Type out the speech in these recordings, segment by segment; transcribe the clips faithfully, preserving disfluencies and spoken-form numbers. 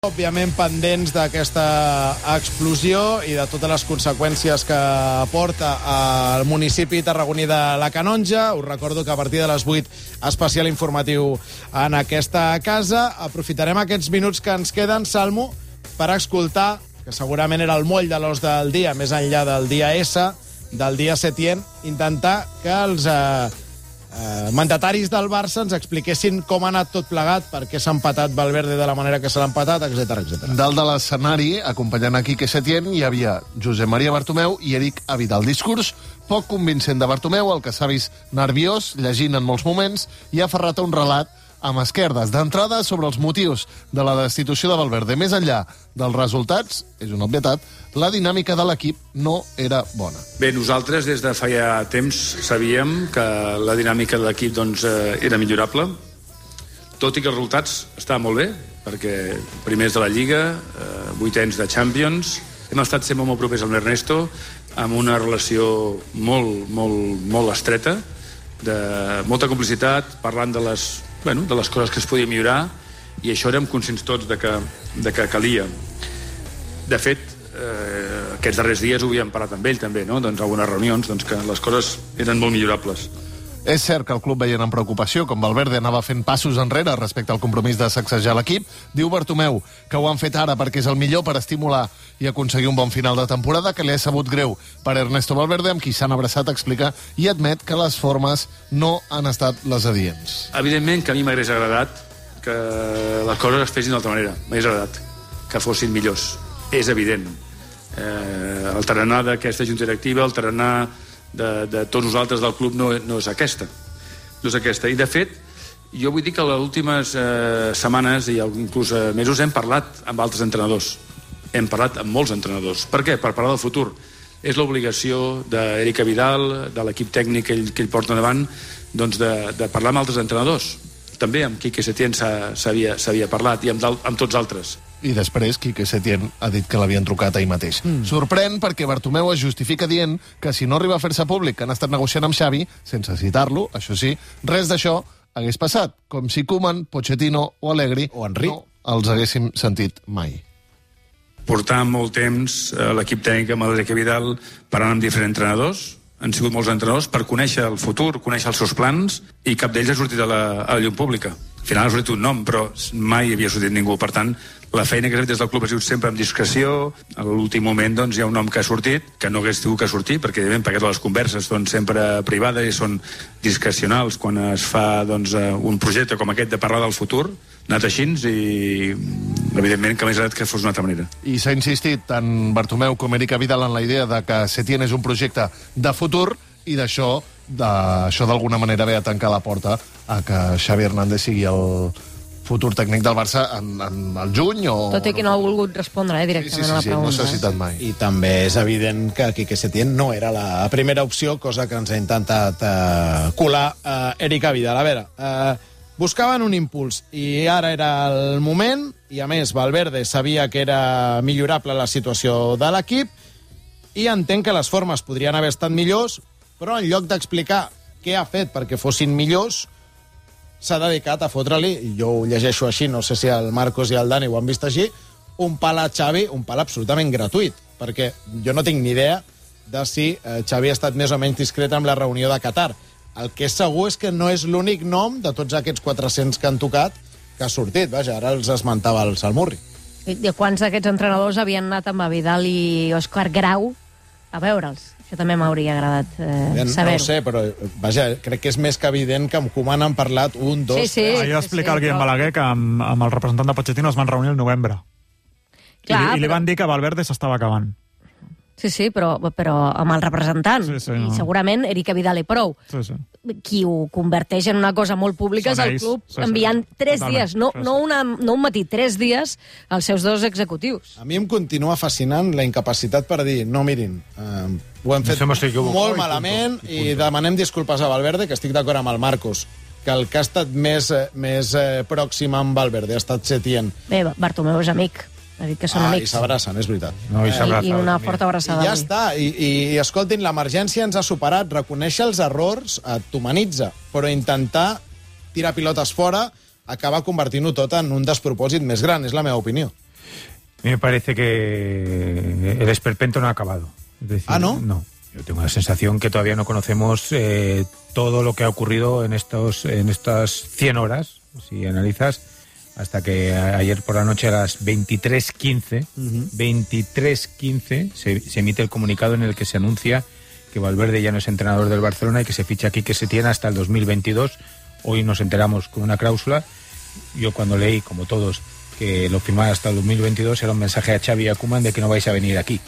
Òbviament pendents d'aquesta explosió i de totes les conseqüències que porta al municipi tarragoní de la Canonja. Us recordo que a partir de les vuit, especial informatiu en aquesta casa. Aprofitarem aquests minuts que ens queden, Salmo, per escoltar, que segurament era el moll de l'os del dia, més enllà del dia S, del dia Setién, intentar que els eh, eh, mandataris del Barça ens expliquessin com ha anat tot plegat, per què s'ha empatat Valverde de la manera que se l'ha empatat, etcètera, etcètera. Dalt de l'escenari, acompanyant a Quique Setién, hi havia Josep Maria Bartomeu i Eric Abidal. Discurs poc convincent de Bartomeu, el que s'ha vist nerviós, llegint en molts moments, i ha aferrat a un relat amb esquerdes. D'entrada, sobre els motius de la destitució de Valverde. Més enllà dels resultats, és una obvietat, la dinàmica de l'equip no era bona. Bé, nosaltres des de feia temps sabíem que la dinàmica de l'equip doncs, eh, era millorable, tot i que els resultats estaven molt bé, perquè primers de la Lliga, eh, vuitens de Champions, hem estat sempre molt propers amb l'Ernesto, amb una relació molt, molt, molt estreta, de molta complicitat, parlant de les, bueno, de les coses que es podien millorar, i això érem conscients tots de que, de que calia. De fet, eh, aquests darrers dies ho havíem parlat amb ell també, no? Doncs algunes reunions, doncs que les coses eren molt millorables. És cert que el club veien amb preocupació com Valverde anava fent passos enrere respecte al compromís de sacsejar l'equip. Diu Bartomeu que ho han fet ara perquè és el millor per estimular i aconseguir un bon final de temporada, que li ha sabut greu per Ernesto Valverde, amb qui s'han abraçat, explica, i admet que les formes no han estat les adients. Evidentment que a mi m'hagués agradat que les coses es fessin d'altra manera. M'hagués agradat que fossin millors. És evident. Eh, el tarannà d'aquesta junta directiva, el tarannà De, de tots nosaltres del club no, no és aquesta no és aquesta, i de fet jo vull dir que les últimes eh, setmanes i inclús eh, mesos hem parlat amb altres entrenadors, hem parlat amb molts entrenadors. Per què? Per parlar del futur. És l'obligació d'Eric Abidal, de l'equip tècnic que ell, que ell porta endavant, doncs de, de parlar amb altres entrenadors. També amb Quique Setién s'havia parlat, i amb, amb tots altres. I després Quique Setién ha dit que l'havien trucat ahir mateix. Mm. Sorprèn perquè Bartomeu es justifica dient que si no arriba a fer-se públic que han estat negociant amb Xavi, sense citar-lo, això sí, res d'això hagués passat, com si Koeman, Pochettino o Allegri o Henry no els haguéssim sentit mai. Portar molt temps eh, l'equip tècnic amb Eric Abidal parlant amb diferents entrenadors. Han sigut molts entrenadors per conèixer el futur, conèixer els seus plans, i cap d'ells ha sortit a la, a la llum pública. Al final ha sortit un nom, però mai havia sortit ningú. Per tant, la feina que s'ha fet des del club ha sigut sempre amb discreció. A l'últim moment doncs, hi ha un nom que ha sortit, que no hagués tingut que sortir, perquè evidentment perquè les converses són sempre privades i són discrecionals quan es fa doncs, un projecte com aquest de parlar del futur. Ha anat així, i evidentment que m'ha agradat que fos d'una altra manera. I s'ha insistit tant Bartomeu com Eric Abidal en la idea de que Setién és un projecte de futur, i d'això d'això d'alguna manera ve a tancar la porta a que Xavi Hernández sigui el futur tècnic del Barça en, en el juny o... Tot i que no ha volgut respondre eh, directament sí, sí, sí, a la pregunta. No s'ha citat mai. I també és evident que Quique Setién no era la primera opció, cosa que ens ha intentat eh, colar eh, Eric Abidal. A veure, eh, buscaven un impuls i ara era el moment, i a més Valverde sabia que era millorable la situació de l'equip, i entenc que les formes podrien haver estat millors, però en lloc d'explicar què ha fet perquè fossin millors, s'ha dedicat a fotre-li, i jo ho llegeixo així, no sé si el Marcos i el Dani ho han vist així, un pal a Xavi, un pal absolutament gratuït, perquè jo no tinc ni idea de si eh, Xavi ha estat més o menys discret amb la reunió de Qatar. El que és segur és que no és l'únic nom de tots aquests quatre-cents que han tocat que ha sortit. Vaja, ara els esmentava el Salmurri. I de quants d'aquests entrenadors havien anat amb Abidal i Òscar Grau a veure'ls? Això també m'hauria agradat eh, saber-ho. No ho sé, però vaja, crec que és més que evident que amb Koeman han parlat un, dos... Sí, sí, tres. Ahir va explicar sí, sí, el Guillem però... Balaguer que amb, amb el representant de Pochettino es van reunir el novembre. Clar, I, li, i li van dir que Valverde s'estava acabant. Sí, sí, però, però amb el representant. Sí, sí, no. I segurament Eric Abidal i prou. Sí, sí. Qui ho converteix en una cosa molt pública Són és el ells. club, Sí, sí. enviant tres Totalment. dies, no, Sí, sí. no, una, no un matí, tres dies als seus dos executius. A mi em continua fascinant la incapacitat per dir, no, mirin, eh, ho hem fet molt malament i demanem disculpes a Valverde, que estic d'acord amb el Marcos, que el que ha estat més, més eh, pròxim amb Valverde ha estat Setién. Bé, Bartomeu és amic. Ha dit que són ah, amics. I s'abracen, és veritat. No, i, I, I una forta abraçada. I ja està. I, i, i escoltin, l'emergència ens ha superat. Reconèixer els errors et humanitza, però intentar tirar pilotes fora acaba convertint-ho tot en un despropòsit més gran, és la meva opinió. A mí me parece que el esperpento no ha acabado. Es decir, ¿Ah, no? No. Yo tengo la sensación que todavía no conocemos eh, todo lo que ha ocurrido en estos en estas cien horas, si analizas, hasta que ayer por la noche a las veintitrés quince, uh-huh. veintitrés quince se, se emite el comunicado en el que se anuncia que Valverde ya no es entrenador del Barcelona y que se ficha aquí que se tiene hasta el dos mil veintidós. Hoy nos enteramos con una cláusula. Yo cuando leí, como todos, que lo firmara hasta el dos mil veintidós, era un mensaje a Xavi y a Koeman de que no vais a venir aquí.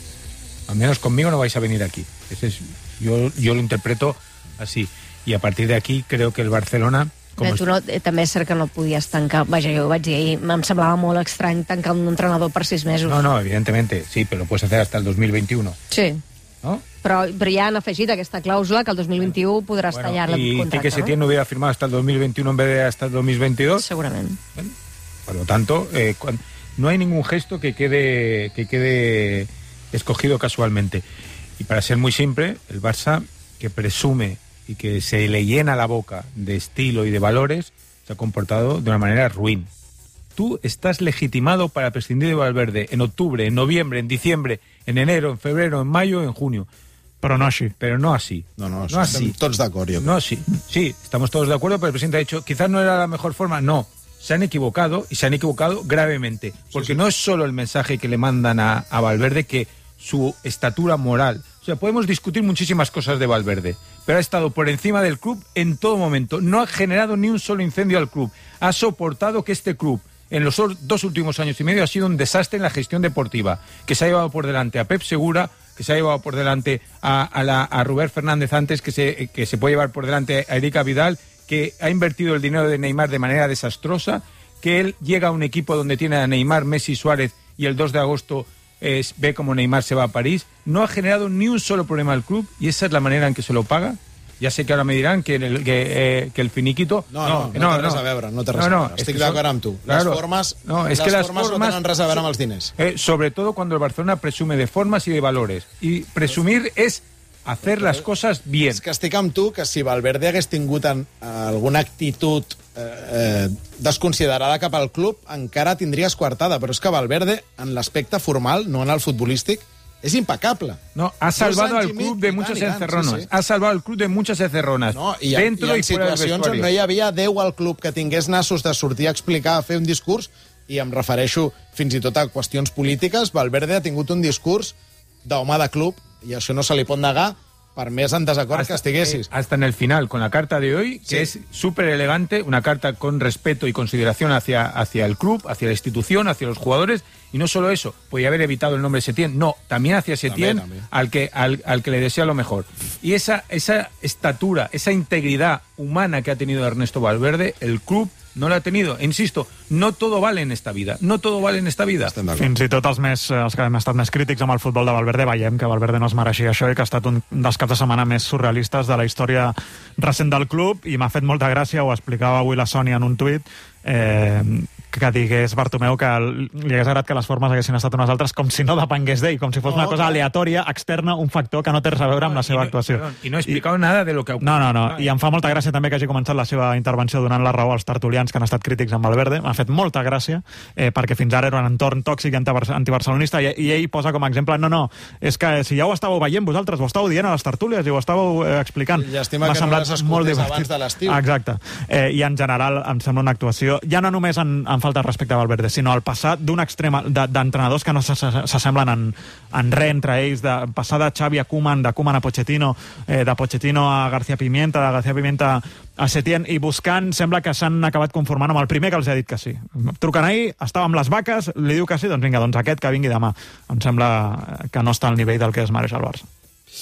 Al menos conmigo no vais a venir aquí. Ese es, yo, yo lo interpreto así. Y a partir de aquí creo que el Barcelona... Bé, tu no, eh, també és cert que no podies tancar... Vaja, jo ho vaig dir ahir, em semblava molt estrany tancar un entrenador per sis mesos. No, no, evidentemente, sí, pero lo puedes hacer hasta el dos mil veintiuno. Sí. ¿No? Però, però ja han afegit aquesta clàusula que el dos mil vint-i-u podràs bueno, tallar el contracte, ¿y que Setién no hubiera firmado hasta el dos mil veintiuno en vez de hasta el dos mil veintidós? Segurament. Bueno, por lo tanto, eh, cuando, no hay ningún gesto que quede, que quede escogido casualmente. Y para ser muy simple, el Barça, que presume y que se le llena la boca de estilo y de valores, se ha comportado de una manera ruin. Tú estás legitimado para prescindir de Valverde en octubre, en noviembre, en diciembre, en enero, en febrero, en mayo, en junio. Pero no así. Pero no así. No, no, no así. Todos de acuerdo. No así. Sí, estamos todos de acuerdo, pero el presidente ha dicho, quizás no era la mejor forma. No, se han equivocado y se han equivocado gravemente. Porque sí, sí. No es solo el mensaje que le mandan a, a Valverde, que su estatura moral. O sea, podemos discutir muchísimas cosas de Valverde, pero ha estado por encima del club en todo momento. No ha generado ni un solo incendio al club. Ha soportado que este club, en los dos últimos años y medio, ha sido un desastre en la gestión deportiva, que se ha llevado por delante a Pep Segura, que se ha llevado por delante a, a, la, a Rubén Fernández antes, que se, que se puede llevar por delante a Erika Vidal, que ha invertido el dinero de Neymar de manera desastrosa, que él llega a un equipo donde tiene a Neymar, Messi, Suárez, y el dos de agosto es, ve como Neymar se va a París. No ha generado ni un solo problema al club, y esa es la manera en que se lo paga. Ja sé que ara me diran que el, que, eh, que el finiquito... No, no, no, no té res a veure, no té res no, no, a veure. Estic d'acord amb tu. Claro, les formes, no, es les que las formes, formes no tenen res a veure amb els diners. Eh, sobre todo cuando el Barcelona presume de formas y de valores. Y presumir es hacer las cosas bien. És que estic amb tu, que si Valverde hagués tingut en, alguna actitud eh, eh, desconsiderada cap al club, encara tindries coartada. Però és que Valverde, en l'aspecte formal, no en el futbolístic, es impecable. No, ha salvado al club de muchas encerronas. Sí, sí. Ha salvado al club de muchas encerronas. No, i, dentro i en y fuera del situacions on no hi havia deu al club que tingués nassos de sortir a explicar, a fer un discurs, i em refereixo fins i tot a qüestions polítiques. Valverde ha tingut un discurs d'home de club, i això no se li pot negar, per més en desacord hasta, que estiguessis. Eh, hasta en el final, con la carta de hoy, que sí. Es súper elegante, una carta con respeto y consideración hacia, hacia el club, hacia la institución, hacia los jugadores, y no solo eso, podía haber evitado el nombre Setién, no, también hacia Setién, también, también. Al, que, al, al que le desea lo mejor. Y esa, esa estatura, esa integridad humana que ha tenido Ernesto Valverde, el club no l'ha tenido. Insisto, no todo vale en esta vida. No todo vale en esta vida. Fins i tot els, més, els que hem estat més crítics amb el futbol de Valverde veiem que Valverde no es mereixia això i que ha estat un dels caps de setmana més surrealistes de la història recent del club, i m'ha fet molta gràcia, ho explicava avui la Sònia en un tuit, eh, que digués Bartomeu que li hagués agradat que les formes haguessin estat unes altres, com si no depengués d'ell, com si fos no, una cosa aleatòria, externa, un factor que no té res a veure amb la seva no, actuació. Perdón, I no he explicat nada de lo que ha ocurrit. No, no, no, i em fa molta gràcia també que hagi començat la seva intervenció donant la raó als tertulians que han estat crítics amb Valverde. M'ha fet molta gràcia, eh, perquè fins ara era un entorn tòxic i antibarcelonista, i, i ell posa com a exemple, no, no, és que si ja ho estàveu veient vosaltres, ho estàveu dient a les tertúlies i ho estàveu eh, explicant. Llàstima que no les escoltés abans de l'estiu. Exacte. Eh, I en general em sembla una actuació, ja no només en, en falta de respecte a Valverde, sinó al passar d'un extrem d'entrenadors que no s'assemblen en, en res entre ells, de passar de Xavi a Koeman, de Koeman a Pochettino, eh, de Pochettino a García Pimienta, de García Pimienta a Setién, i buscant, sembla que s'han acabat conformant amb el primer que els ha dit que sí. Truquen ahir, estava amb les vaques, li diu que sí, doncs vinga, doncs aquest que vingui demà. Em sembla que no està al nivell del que es mereix el Barça.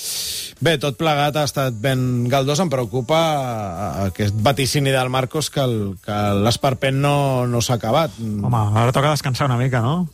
Bé, tot plegat ha estat ben galdós. Em preocupa aquest vaticini del Marcos que l'esperpent no, no s'ha acabat. Home, ara toca descansar una mica, no?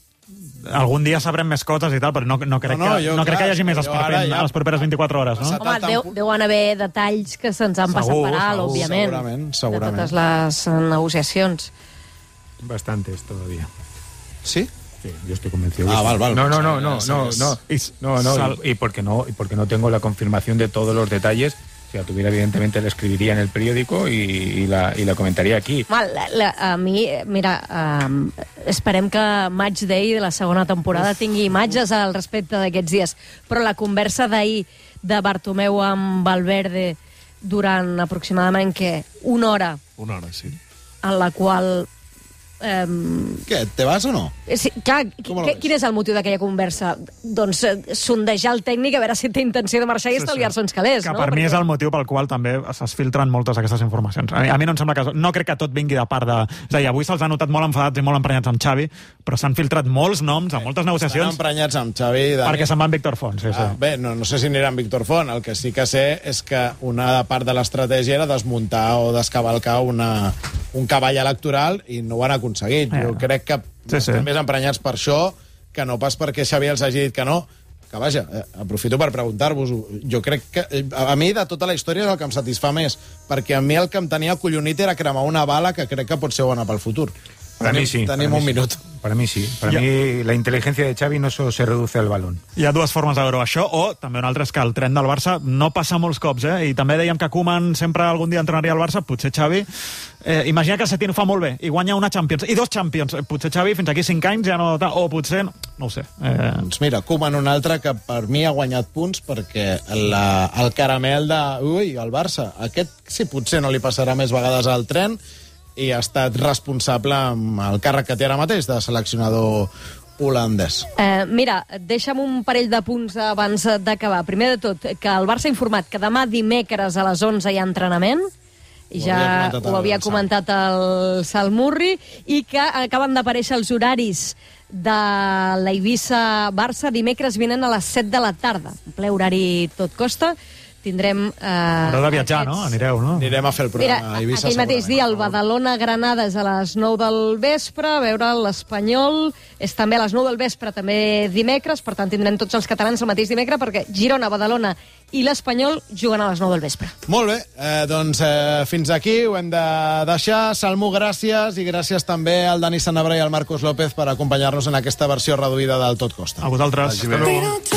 Algun dia sabrem més coses i tal, però no, no, crec, no, no, que, jo, no clar, crec que hi hagi més esperpent ja, a les properes vint-i-quatre hores, no? Home, deu, deuen haver detalls que se'ns han passat per alt, òbviament. Segurament, segurament. De totes les negociacions. Bastantes, todavía. ¿Sí? Sí, yo estoy convencido. Ah, vale, vale. No, no, no, no, no, no, no, no, y, y porque no, y porque no tengo la confirmación de todos los detalles, Si la tuviera, evidentemente, la escribiría en el periódico y, y, la, y la comentaría aquí. Mal, la, la, a mi, mira, um, esperem que Match Day de la segona temporada tingui imatges al respecte d'aquests dies, però la conversa d'ahir de Bartomeu amb Valverde durant aproximadament, què? Una hora. Una hora, sí. En la qual... Um... Què, te vas o no? Sí, clar, qu quin és el motiu d'aquella conversa? Doncs eh, sondejar el tècnic a veure si té intenció de marxar i sí, estalviar-se uns calés, que no? per Perquè... mi és el motiu pel qual també es filtren moltes d'aquestes informacions. A mi, a mi no em sembla que... No crec que tot vingui de part de... És a dir, avui se'ls ha notat molt enfadats i molt emprenyats amb Xavi, però s'han filtrat molts noms a moltes negociacions... Estan emprenyats amb Xavi... Dani. Perquè se'n va amb Víctor Font, sí, sí. Ah, bé, no, no sé si anirà amb Víctor Font. El que sí que sé és que una part de l'estratègia era desmuntar o descavalcar una, un cavall electoral i no ho han aconseguit. Eh. Jo crec que Sí, sí. estan més emprenyats per això que no pas perquè Xavi els hagi dit que no. Que vaja, eh, aprofito per preguntar-vos-ho. Jo crec que a mi de tota la història és el que em satisfà més, perquè a mi el que em tenia collonit era cremar una bala que crec que pot ser bona pel futur. Para tenim, mí sí. Tenim para un mí minut. Sí. Para mí sí. Para Ja. mí la inteligencia de Xavi no solo se reduce al balón. Hi ha dues formes de veure això, o també una altra és que el tren del Barça no passa molts cops, eh? I també dèiem que Koeman sempre algun dia entrenaria el Barça, potser Xavi... Eh, imagina que Setién ho fa molt bé i guanya una Champions, i dos Champions. Potser Xavi fins aquí cinc anys ja no... O potser... No, no ho sé. Eh... Doncs mira, Koeman un altre que per mi ha guanyat punts perquè la, el caramel de... Ui, el Barça. Aquest sí, potser no li passarà més vegades al tren i ha estat responsable amb el càrrec que té ara mateix de seleccionador holandès. Eh, mira, deixa'm un parell de punts abans d'acabar. Primer de tot, que el Barça ha informat que demà dimecres a les onze hi ha entrenament, i ja ho havia comentat el Salmurri, i que acaben d'aparèixer els horaris de l'Eivissa-Barça dimecres vinent a les set de la tarda. En ple horari tot costa. Tindrem... Eh, Haurà de viatjar, aquests... no? Anireu, no? Anirem a fer el programa Mira, a Eivissa. aquell mateix dia, el Badalona-Granades a les nou del vespre, a veure l'Espanyol, és també a les nou del vespre, també dimecres, per tant tindrem tots els catalans el mateix dimecres, perquè Girona, Badalona i l'Espanyol juguen a les nou del vespre. Molt bé, eh, doncs eh, fins aquí ho hem de deixar. Salmú, gràcies, i gràcies també al Dani Sanabra i al Marcos López per acompanyar-nos en aquesta versió reduïda del Tot Costa. A vosaltres. Vagi bé.